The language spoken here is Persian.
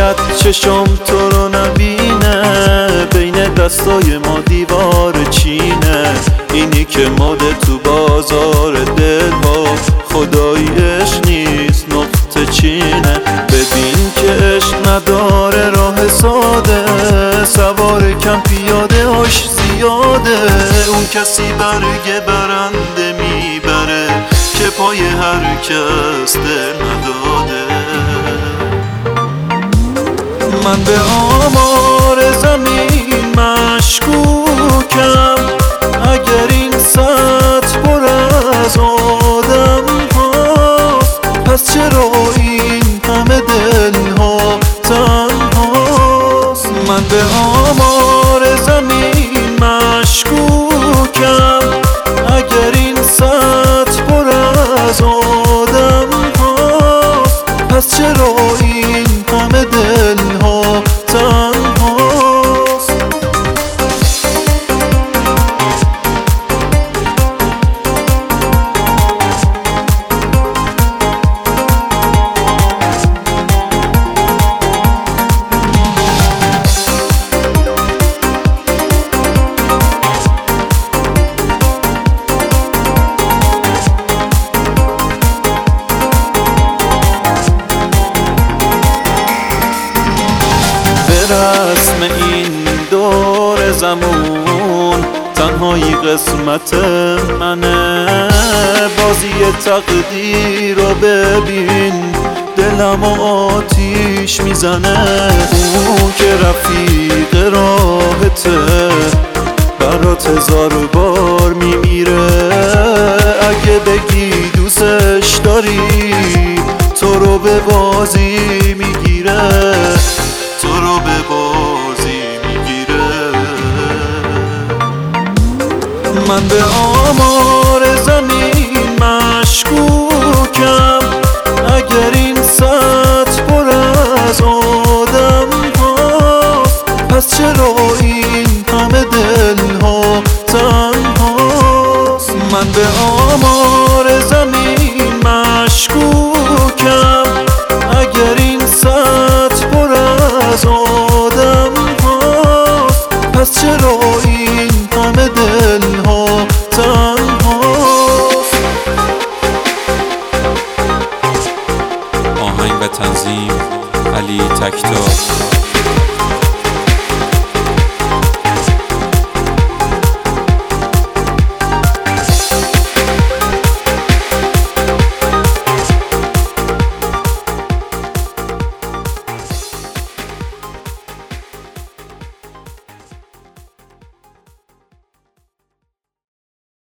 شاید چشم تو رو نبینه، بین دستای ما دیوار چینه. اینی که ماده تو بازار دل ها، خدایی عشق نیست نقطه چینه. ببین که عشق نداره راه ساده، سوار کم پیاده هاش زیاده. اون کسی برگ برنده میبره که پای هر کس دل نداده. من به آمار زمین مشکوکم، اگر این سطح پر از آدم هاست، پس چرا این همه دل ها تنهاست؟ من به آمار زمین مشکوکم، اگر این سطح پر از آدم هاست، پس چرا این همه دل ها تنهاست؟ رسم این دور زمون تنهایی قسمت منه. بازی تقدیر رو ببین، دلم آتیش میزنه. اون که رفیق راهته برات هزار بار میمیره. اگه بگی دوستش داری، تو رو به بازی میگیره، تو رو به بازی میگیره. من به آمار زمین مشکوکم، اگر این سطح پر از آدم هاست، پس چرا این همه دل ها تنهاست؟ من به آمار زمین مشکوکم، اگر این سطح پر از آدم هاست، پس چرا این همه دل ها تنهاست؟ آهنگ و تنظیم علی تکتا.